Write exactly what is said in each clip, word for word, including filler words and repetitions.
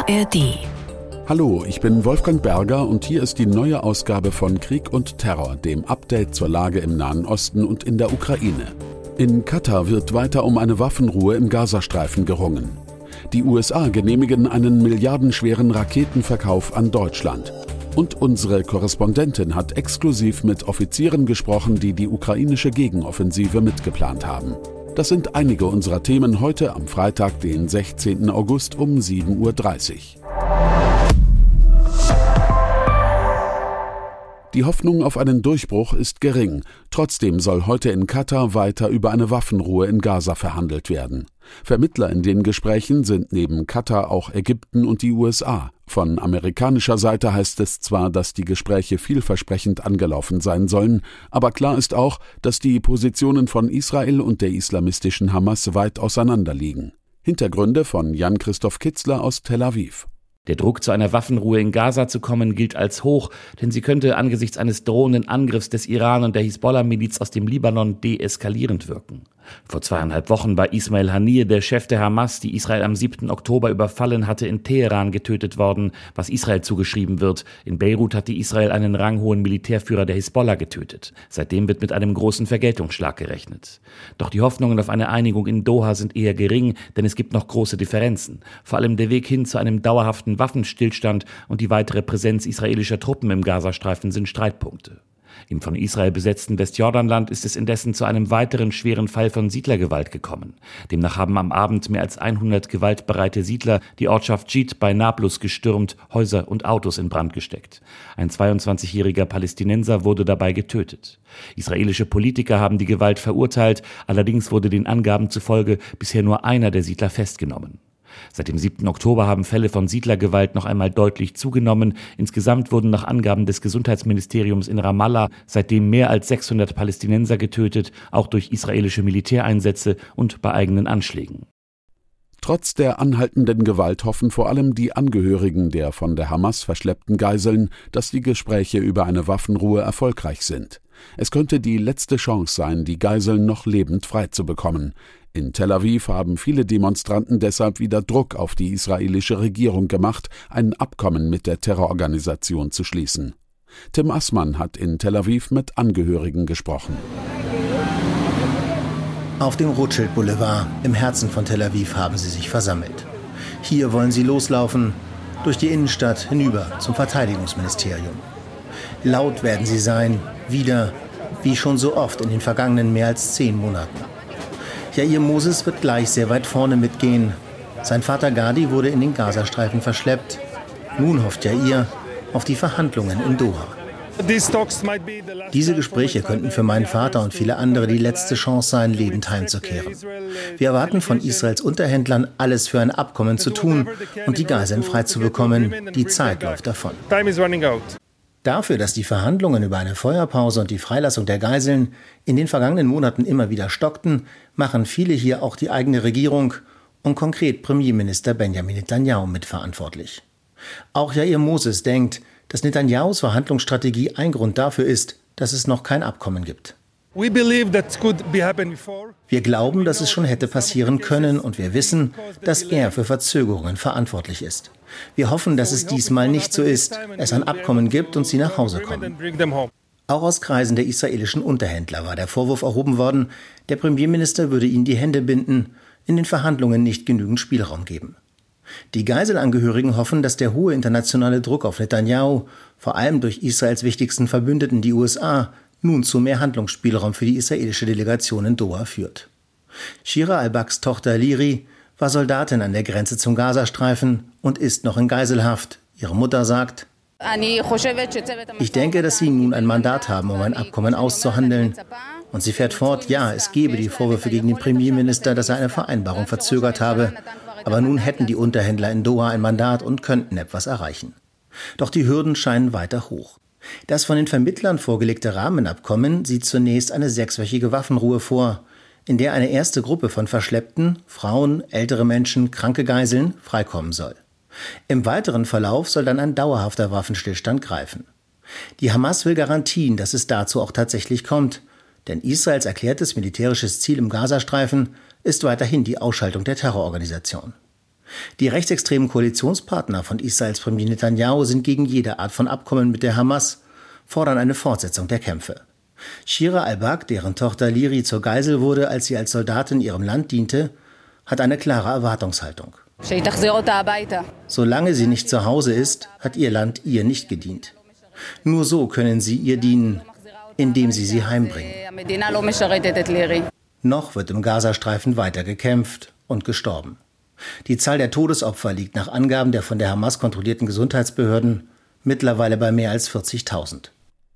A R D. Hallo, ich bin Wolfgang Berger und hier ist die neue Ausgabe von Krieg und Terror, dem Update zur Lage im Nahen Osten und in der Ukraine. In Katar wird weiter um eine Waffenruhe im Gazastreifen gerungen. Die U S A genehmigen einen milliardenschweren Raketenverkauf an Deutschland. Und unsere Korrespondentin hat exklusiv mit Offizieren gesprochen, die die ukrainische Gegenoffensive mitgeplant haben. Das sind einige unserer Themen heute am Freitag, den sechzehnten August um sieben Uhr dreißig. Die Hoffnung auf einen Durchbruch ist gering. Trotzdem soll heute in Katar weiter über eine Waffenruhe in Gaza verhandelt werden. Vermittler in den Gesprächen sind neben Katar auch Ägypten und die U S A. Von amerikanischer Seite heißt es zwar, dass die Gespräche vielversprechend angelaufen sein sollen, aber klar ist auch, dass die Positionen von Israel und der islamistischen Hamas weit auseinanderliegen. Hintergründe von Jan-Christoph Kitzler aus Tel Aviv. Der Druck, zu einer Waffenruhe in Gaza zu kommen, gilt als hoch, denn sie könnte angesichts eines drohenden Angriffs des Iran und der Hisbollah-Miliz aus dem Libanon deeskalierend wirken. Vor zweieinhalb Wochen war Ismail Haniyeh, der Chef der Hamas, die Israel am siebten Oktober überfallen hatte, in Teheran getötet worden, was Israel zugeschrieben wird. In Beirut hatte Israel einen ranghohen Militärführer der Hisbollah getötet. Seitdem wird mit einem großen Vergeltungsschlag gerechnet. Doch die Hoffnungen auf eine Einigung in Doha sind eher gering, denn es gibt noch große Differenzen. Vor allem der Weg hin zu einem dauerhaften Waffenstillstand und die weitere Präsenz israelischer Truppen im Gazastreifen sind Streitpunkte. Im von Israel besetzten Westjordanland ist es indessen zu einem weiteren schweren Fall von Siedlergewalt gekommen. Demnach haben am Abend mehr als hundert gewaltbereite Siedler die Ortschaft Jid bei Nablus gestürmt, Häuser und Autos in Brand gesteckt. Ein zweiundzwanzigjähriger Palästinenser wurde dabei getötet. Israelische Politiker haben die Gewalt verurteilt, allerdings wurde den Angaben zufolge bisher nur einer der Siedler festgenommen. Seit dem siebten Oktober haben Fälle von Siedlergewalt noch einmal deutlich zugenommen. Insgesamt wurden nach Angaben des Gesundheitsministeriums in Ramallah seitdem mehr als sechshundert Palästinenser getötet, auch durch israelische Militäreinsätze und bei eigenen Anschlägen. Trotz der anhaltenden Gewalt hoffen vor allem die Angehörigen der von der Hamas verschleppten Geiseln, dass die Gespräche über eine Waffenruhe erfolgreich sind. Es könnte die letzte Chance sein, die Geiseln noch lebend freizubekommen. In Tel Aviv haben viele Demonstranten deshalb wieder Druck auf die israelische Regierung gemacht, ein Abkommen mit der Terrororganisation zu schließen. Tim Assmann hat in Tel Aviv mit Angehörigen gesprochen. Auf dem Rothschild Boulevard im Herzen von Tel Aviv haben sie sich versammelt. Hier wollen sie loslaufen, durch die Innenstadt hinüber zum Verteidigungsministerium. Laut werden sie sein, wieder, wie schon so oft in den vergangenen mehr als zehn Monaten. Jair Moses wird gleich sehr weit vorne mitgehen. Sein Vater Gadi wurde in den Gazastreifen verschleppt. Nun hofft Jair auf die Verhandlungen in Doha. Diese Gespräche könnten für meinen Vater und viele andere die letzte Chance sein, lebend heimzukehren. Wir erwarten von Israels Unterhändlern, alles für ein Abkommen zu tun und die Geiseln freizubekommen. Die Zeit läuft davon. Dafür, dass die Verhandlungen über eine Feuerpause und die Freilassung der Geiseln in den vergangenen Monaten immer wieder stockten, machen viele hier auch die eigene Regierung und konkret Premierminister Benjamin Netanyahu mitverantwortlich. Auch Jair Moses denkt, dass Netanyahus Verhandlungsstrategie ein Grund dafür ist, dass es noch kein Abkommen gibt. Wir glauben, dass es schon hätte passieren können und wir wissen, dass er für Verzögerungen verantwortlich ist. Wir hoffen, dass es diesmal nicht so ist, es ein Abkommen gibt und sie nach Hause kommen. Auch aus Kreisen der israelischen Unterhändler war der Vorwurf erhoben worden, der Premierminister würde ihnen die Hände binden, in den Verhandlungen nicht genügend Spielraum geben. Die Geiselangehörigen hoffen, dass der hohe internationale Druck auf Netanyahu, vor allem durch Israels wichtigsten Verbündeten, die U S A, nun zu mehr Handlungsspielraum für die israelische Delegation in Doha führt. Shira al-Baks Tochter Liri war Soldatin an der Grenze zum Gazastreifen und ist noch in Geiselhaft. Ihre Mutter sagt: Ich denke, dass sie nun ein Mandat haben, um ein Abkommen auszuhandeln. Und sie fährt fort, ja, es gebe die Vorwürfe gegen den Premierminister, dass er eine Vereinbarung verzögert habe. Aber nun hätten die Unterhändler in Doha ein Mandat und könnten etwas erreichen. Doch die Hürden scheinen weiter hoch. Das von den Vermittlern vorgelegte Rahmenabkommen sieht zunächst eine sechswöchige Waffenruhe vor, in der eine erste Gruppe von Verschleppten, Frauen, ältere Menschen, kranke Geiseln, freikommen soll. Im weiteren Verlauf soll dann ein dauerhafter Waffenstillstand greifen. Die Hamas will Garantien, dass es dazu auch tatsächlich kommt, denn Israels erklärtes militärisches Ziel im Gazastreifen ist weiterhin die Ausschaltung der Terrororganisation. Die rechtsextremen Koalitionspartner von Israels Premier Netanyahu sind gegen jede Art von Abkommen mit der Hamas, fordern eine Fortsetzung der Kämpfe. Shira al-Bak, deren Tochter Liri zur Geisel wurde, als sie als Soldatin ihrem Land diente, hat eine klare Erwartungshaltung. Solange sie nicht zu Hause ist, hat ihr Land ihr nicht gedient. Nur so können sie ihr dienen, indem sie sie heimbringen. Noch wird im Gazastreifen weiter gekämpft und gestorben. Die Zahl der Todesopfer liegt nach Angaben der von der Hamas kontrollierten Gesundheitsbehörden mittlerweile bei mehr als vierzigtausend.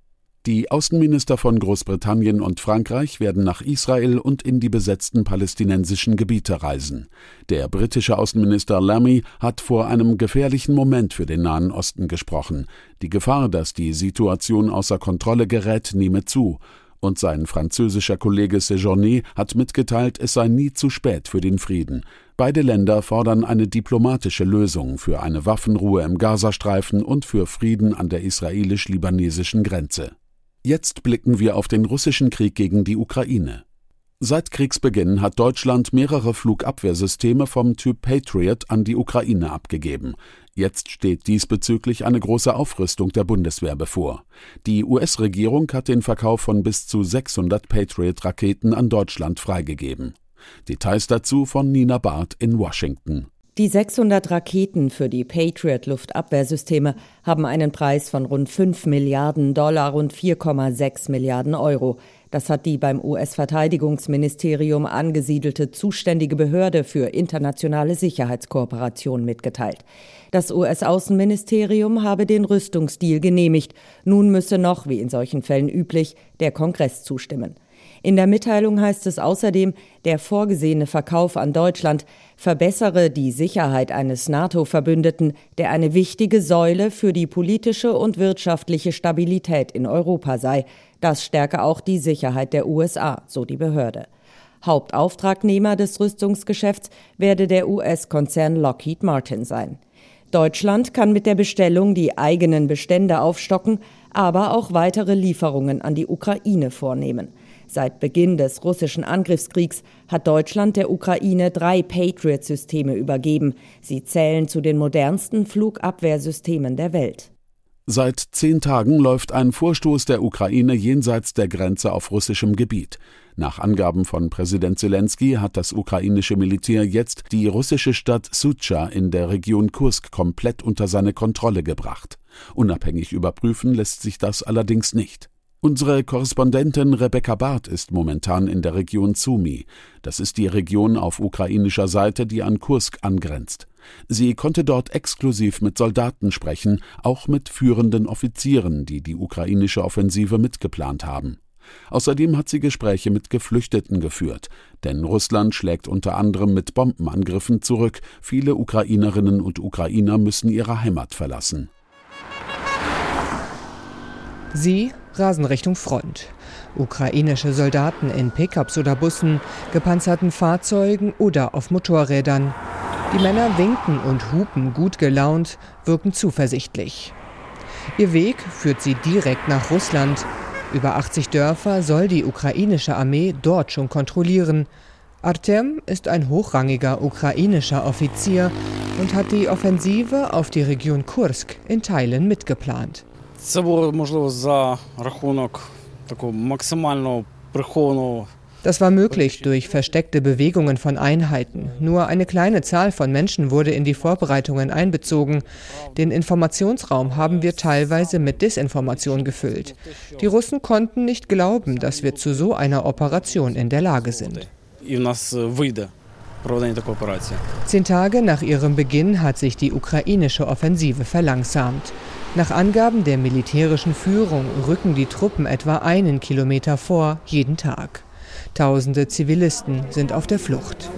Die Außenminister von Großbritannien und Frankreich werden nach Israel und in die besetzten palästinensischen Gebiete reisen. Der britische Außenminister Lammy hat vor einem gefährlichen Moment für den Nahen Osten gesprochen. Die Gefahr, dass die Situation außer Kontrolle gerät, nehme zu. Und sein französischer Kollege Séjourné hat mitgeteilt, es sei nie zu spät für den Frieden. Beide Länder fordern eine diplomatische Lösung für eine Waffenruhe im Gazastreifen und für Frieden an der israelisch-libanesischen Grenze. Jetzt blicken wir auf den russischen Krieg gegen die Ukraine. Seit Kriegsbeginn hat Deutschland mehrere Flugabwehrsysteme vom Typ Patriot an die Ukraine abgegeben. Jetzt steht diesbezüglich eine große Aufrüstung der Bundeswehr bevor. Die U S-Regierung hat den Verkauf von bis zu sechshundert Patriot-Raketen an Deutschland freigegeben. Details dazu von Nina Barth in Washington. Die sechshundert Raketen für die Patriot-Luftabwehrsysteme haben einen Preis von rund fünf Milliarden Dollar, rund vier Komma sechs Milliarden Euro. Das hat die beim U S-Verteidigungsministerium angesiedelte zuständige Behörde für internationale Sicherheitskooperation mitgeteilt. Das U S-Außenministerium habe den Rüstungsdeal genehmigt. Nun müsse noch, wie in solchen Fällen üblich, der Kongress zustimmen. In der Mitteilung heißt es außerdem, der vorgesehene Verkauf an Deutschland verbessere die Sicherheit eines NATO-Verbündeten, der eine wichtige Säule für die politische und wirtschaftliche Stabilität in Europa sei. Das stärke auch die Sicherheit der U S A, so die Behörde. Hauptauftragnehmer des Rüstungsgeschäfts werde der U S-Konzern Lockheed Martin sein. Deutschland kann mit der Bestellung die eigenen Bestände aufstocken, aber auch weitere Lieferungen an die Ukraine vornehmen. Seit Beginn des russischen Angriffskriegs hat Deutschland der Ukraine drei Patriot-Systeme übergeben. Sie zählen zu den modernsten Flugabwehrsystemen der Welt. Seit zehn Tagen läuft ein Vorstoß der Ukraine jenseits der Grenze auf russischem Gebiet. Nach Angaben von Präsident Selensky hat das ukrainische Militär jetzt die russische Stadt Sutscha in der Region Kursk komplett unter seine Kontrolle gebracht. Unabhängig überprüfen lässt sich das allerdings nicht. Unsere Korrespondentin Rebecca Barth ist momentan in der Region Sumy. Das ist die Region auf ukrainischer Seite, die an Kursk angrenzt. Sie konnte dort exklusiv mit Soldaten sprechen, auch mit führenden Offizieren, die die ukrainische Offensive mitgeplant haben. Außerdem hat sie Gespräche mit Geflüchteten geführt, denn Russland schlägt unter anderem mit Bombenangriffen zurück. Viele Ukrainerinnen und Ukrainer müssen ihre Heimat verlassen. Sie rasen Richtung Front. Ukrainische Soldaten in Pickups oder Bussen, gepanzerten Fahrzeugen oder auf Motorrädern. Die Männer winken und hupen gut gelaunt, wirken zuversichtlich. Ihr Weg führt sie direkt nach Russland. Über achtzig Dörfer soll die ukrainische Armee dort schon kontrollieren. Artem ist ein hochrangiger ukrainischer Offizier und hat die Offensive auf die Region Kursk in Teilen mitgeplant. Це було, можливо, за рахунок такого максимально прихованого. Das war möglich durch versteckte Bewegungen von Einheiten. Nur eine kleine Zahl von Menschen wurde in die Vorbereitungen einbezogen. Den Informationsraum haben wir teilweise mit Desinformation gefüllt. Die Russen konnten nicht glauben, dass wir zu so einer Operation in der Lage sind. Zehn Tage nach ihrem Beginn hat sich die ukrainische Offensive verlangsamt. Nach Angaben der militärischen Führung rücken die Truppen etwa einen Kilometer vor, jeden Tag. Tausende Zivilisten sind auf der Flucht.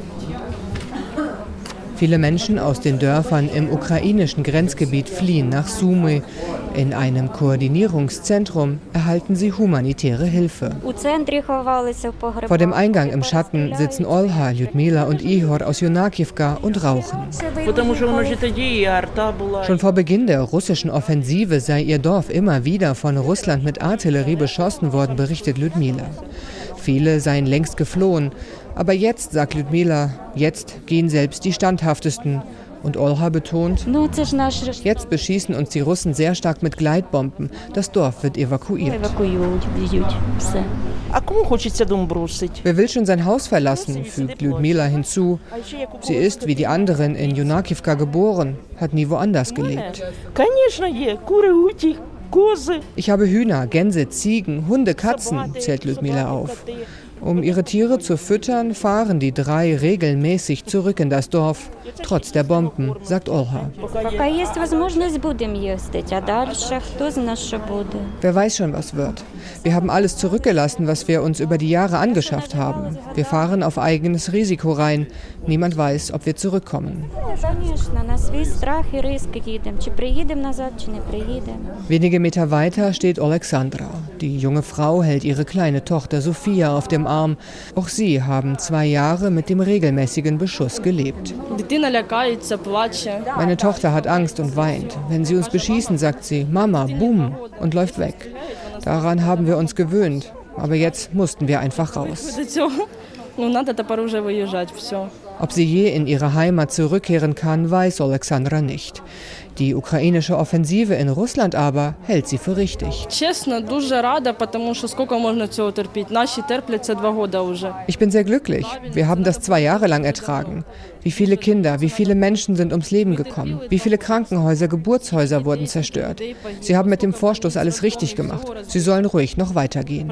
Viele Menschen aus den Dörfern im ukrainischen Grenzgebiet fliehen nach Sumy. In einem Koordinierungszentrum erhalten sie humanitäre Hilfe. Vor dem Eingang im Schatten sitzen Olha, Lyudmila und Ihor aus Jonakiewka und rauchen. Schon vor Beginn der russischen Offensive sei ihr Dorf immer wieder von Russland mit Artillerie beschossen worden, berichtet Lyudmila. Viele seien längst geflohen. Aber jetzt, sagt Lyudmila, jetzt gehen selbst die Standhaftesten. Und Olha betont, jetzt beschießen uns die Russen sehr stark mit Gleitbomben. Das Dorf wird evakuiert. Wer will schon sein Haus verlassen, fügt Lyudmila hinzu. Sie ist, wie die anderen, in Junakivka geboren, hat nie woanders gelebt. Ich habe Hühner, Gänse, Ziegen, Hunde, Katzen, zählt Lyudmila auf. Um ihre Tiere zu füttern, fahren die drei regelmäßig zurück in das Dorf, trotz der Bomben, sagt Olha. Wer weiß schon, was wird. Wir haben alles zurückgelassen, was wir uns über die Jahre angeschafft haben. Wir fahren auf eigenes Risiko rein. Niemand weiß, ob wir zurückkommen. Wenige Meter weiter steht Alexandra. Die junge Frau hält ihre kleine Tochter Sophia auf dem Arm. Auch sie haben zwei Jahre mit dem regelmäßigen Beschuss gelebt. Meine Tochter hat Angst und weint. Wenn sie uns beschießen, sagt sie, Mama, boom, und läuft weg. Daran haben wir uns gewöhnt. Aber jetzt mussten wir einfach raus. Ob sie je in ihre Heimat zurückkehren kann, weiß Alexandra nicht. Die ukrainische Offensive in Russland aber hält sie für richtig. Ich bin sehr glücklich. Wir haben das zwei Jahre lang ertragen. Wie viele Kinder, wie viele Menschen sind ums Leben gekommen? Wie viele Krankenhäuser, Geburtshäuser wurden zerstört? Sie haben mit dem Vorstoß alles richtig gemacht. Sie sollen ruhig noch weitergehen.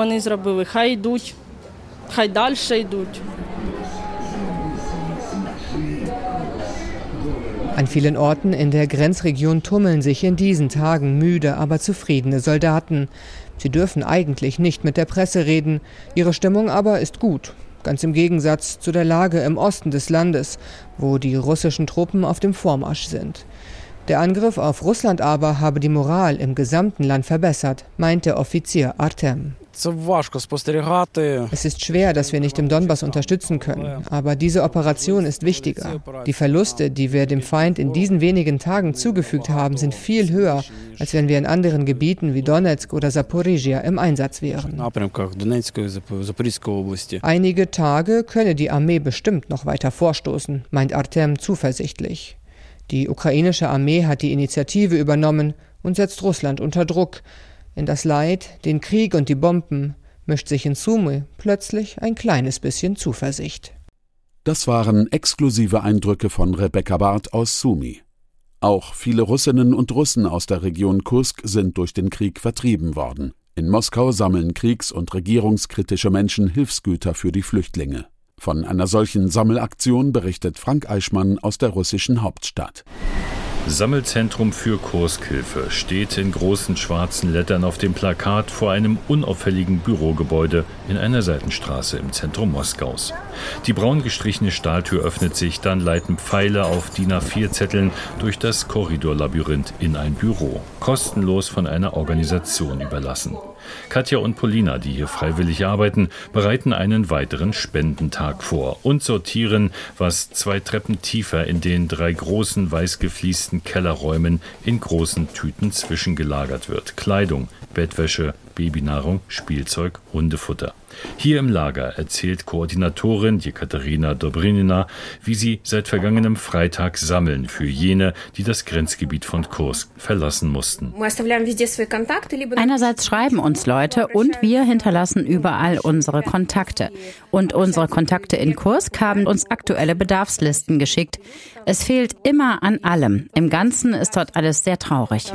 An vielen Orten in der Grenzregion tummeln sich in diesen Tagen müde, aber zufriedene Soldaten. Sie dürfen eigentlich nicht mit der Presse reden, ihre Stimmung aber ist gut. Ganz im Gegensatz zu der Lage im Osten des Landes, wo die russischen Truppen auf dem Vormarsch sind. Der Angriff auf Russland aber habe die Moral im gesamten Land verbessert, meint der Offizier Artem. Es ist schwer, dass wir nicht im Donbass unterstützen können, aber diese Operation ist wichtiger. Die Verluste, die wir dem Feind in diesen wenigen Tagen zugefügt haben, sind viel höher, als wenn wir in anderen Gebieten wie Donetsk oder Saporizhia im Einsatz wären. Einige Tage könne die Armee bestimmt noch weiter vorstoßen, meint Artem zuversichtlich. Die ukrainische Armee hat die Initiative übernommen und setzt Russland unter Druck. In das Leid, den Krieg und die Bomben mischt sich in Sumy plötzlich ein kleines bisschen Zuversicht. Das waren exklusive Eindrücke von Rebecca Barth aus Sumy. Auch viele Russinnen und Russen aus der Region Kursk sind durch den Krieg vertrieben worden. In Moskau sammeln kriegs- und regierungskritische Menschen Hilfsgüter für die Flüchtlinge. Von einer solchen Sammelaktion berichtet Frank Eichmann aus der russischen Hauptstadt. Sammelzentrum für Kursk-Hilfe steht in großen schwarzen Lettern auf dem Plakat vor einem unauffälligen Bürogebäude in einer Seitenstraße im Zentrum Moskaus. Die braun gestrichene Stahltür öffnet sich, dann leiten Pfeile auf D I N A vier Zetteln durch das Korridorlabyrinth in ein Büro, kostenlos von einer Organisation überlassen. Katja und Polina, die hier freiwillig arbeiten, bereiten einen weiteren Spendentag vor und sortieren, was zwei Treppen tiefer in den drei großen weiß gefliesten Kellerräumen in großen Tüten zwischengelagert wird. Kleidung, Bettwäsche, Babynahrung, Spielzeug, Hundefutter. Hier im Lager erzählt Koordinatorin Jekaterina Dobrynina, wie sie seit vergangenem Freitag sammeln für jene, die das Grenzgebiet von Kursk verlassen mussten. Einerseits schreiben uns Leute und wir hinterlassen überall unsere Kontakte. Und unsere Kontakte in Kursk haben uns aktuelle Bedarfslisten geschickt. Es fehlt immer an allem. Im Ganzen ist dort alles sehr traurig.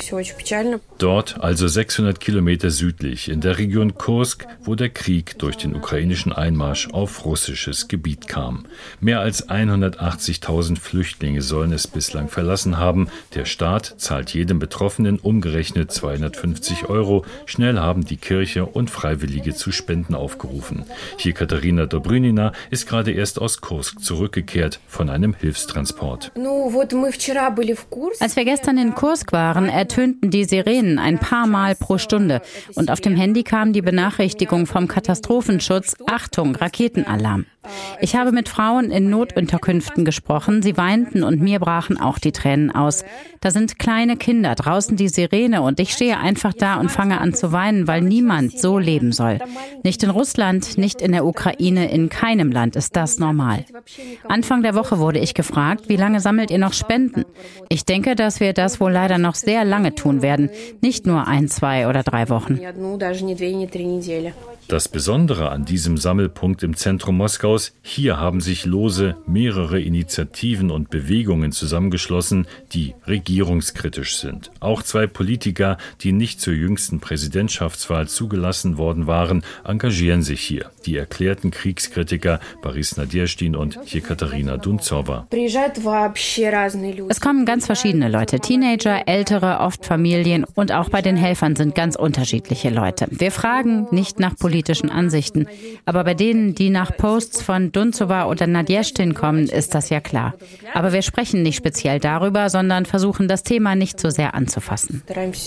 Dort, also sechshundert Kilometer südlich, in der Region Kursk, wo der Krieg durch den ukrainischen Einmarsch auf russisches Gebiet kam. Mehr als hundertachtzigtausend Flüchtlinge sollen es bislang verlassen haben. Der Staat zahlt jedem Betroffenen umgerechnet zweihundertfünfzig Euro. Schnell haben die Kirche und Freiwillige zu Spenden aufgerufen. Hier Katharina Dobrynina ist gerade erst aus Kursk zurückgekehrt von einem Hilfstransport. Als wir gestern in Kursk waren, ertönten die Sirenen ein paar Mal pro Stunde und auf dem Handy kam die Benachrichtigung vom vom Katastrophenschutz: Achtung, Raketenalarm. Ich habe mit Frauen in Notunterkünften gesprochen. Sie weinten und mir brachen auch die Tränen aus. Da sind kleine Kinder, draußen die Sirene und ich stehe einfach da und fange an zu weinen, weil niemand so leben soll. Nicht in Russland, nicht in der Ukraine, in keinem Land ist das normal. Anfang der Woche wurde ich gefragt, wie lange sammelt ihr noch Spenden? Ich denke, dass wir das wohl leider noch sehr lange tun werden, nicht nur ein, zwei oder drei Wochen. Das Besondere an diesem Sammelpunkt im Zentrum Moskaus: Hier haben sich lose mehrere Initiativen und Bewegungen zusammengeschlossen, die regierungskritisch sind. Auch zwei Politiker, die nicht zur jüngsten Präsidentschaftswahl zugelassen worden waren, engagieren sich hier. Die erklärten Kriegskritiker Boris Nadezhdin und Jekaterina Dunzowa. Es kommen ganz verschiedene Leute, Teenager, Ältere, oft Familien, und auch bei den Helfern sind ganz unterschiedliche Leute. Wir fragen nicht nach politischen Ansichten, aber bei denen, die nach Posts von Dunzowa oder Nadezhdin kommen, ist das ja klar. Aber wir sprechen nicht speziell darüber, sondern versuchen, das Thema nicht so sehr anzufassen.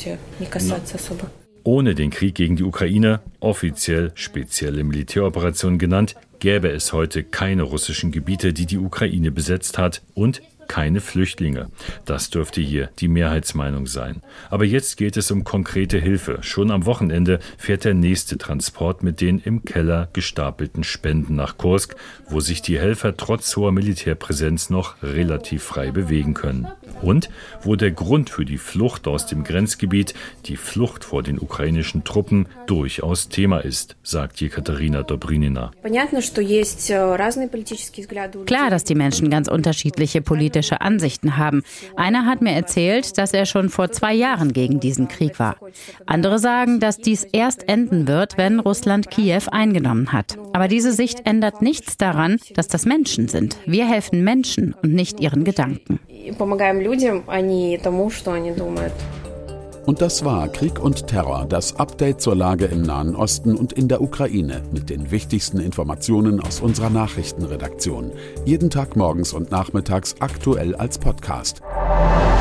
Ohne den Krieg gegen die Ukraine, offiziell spezielle Militäroperation genannt, gäbe es heute keine russischen Gebiete, die die Ukraine besetzt hat, und keine Flüchtlinge. Das dürfte hier die Mehrheitsmeinung sein. Aber jetzt geht es um konkrete Hilfe. Schon am Wochenende fährt der nächste Transport mit den im Keller gestapelten Spenden nach Kursk, wo sich die Helfer trotz hoher Militärpräsenz noch relativ frei bewegen können. Und wo der Grund für die Flucht aus dem Grenzgebiet, die Flucht vor den ukrainischen Truppen, durchaus Thema ist, sagt Jekaterina Dobrynina. Klar, dass die Menschen ganz unterschiedliche politische Ansichten haben. Einer hat mir erzählt, dass er schon vor zwei Jahren gegen diesen Krieg war. Andere sagen, dass dies erst enden wird, wenn Russland Kiew eingenommen hat. Aber diese Sicht ändert nichts daran, dass das Menschen sind. Wir helfen Menschen und nicht ihren Gedanken. Und das war Krieg und Terror, das Update zur Lage im Nahen Osten und in der Ukraine mit den wichtigsten Informationen aus unserer Nachrichtenredaktion. Jeden Tag morgens und nachmittags aktuell als Podcast.